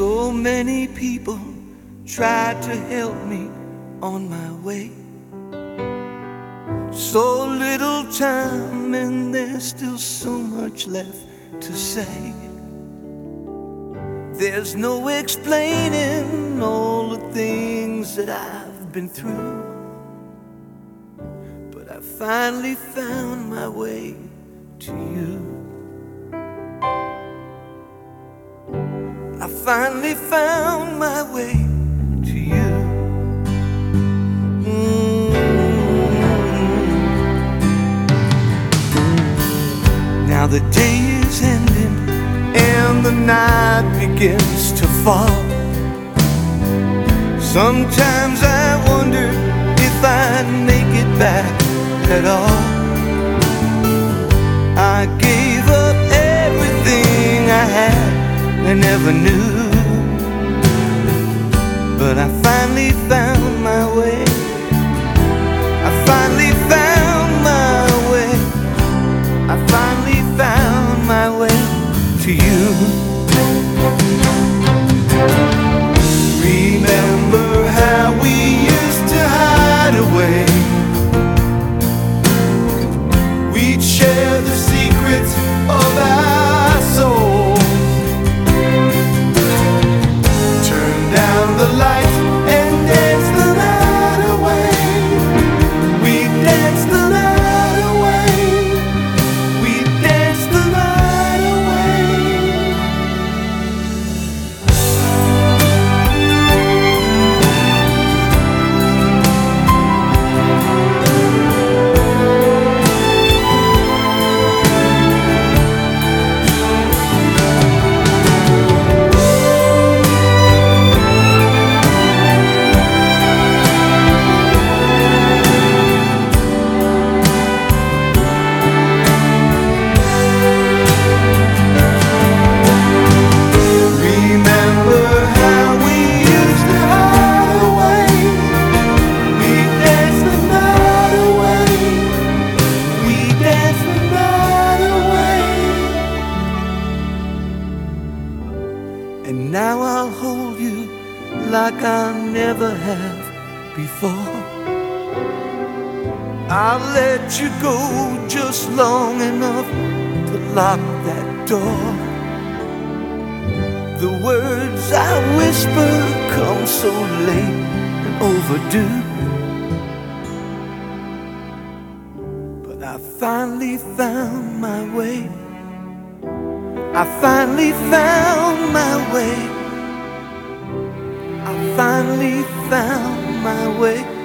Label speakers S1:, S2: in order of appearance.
S1: So many people tried to help me on my way. So little time and there's still so much left to say. There's no explaining all the things that I've been through, but I finally found my way to you. I finally found my way to you. Now the day is ending and the night begins to fall. Sometimes I wonder if I'd make it back at all. I gave up everything I had and never knew, but I finally found my way. I finally found my way. I finally found my way to you. Remember how we used to hide away. We'd share the secrets of our souls. Turn down the lights and dance the night away. We'd dance the night away. We'd dance the night away. And now I'll hold you like I never have before. I'll let you go just long enough to lock that door. The words I whisper come so late and overdue, but I finally found my way. I finally found my way. I finally found my way.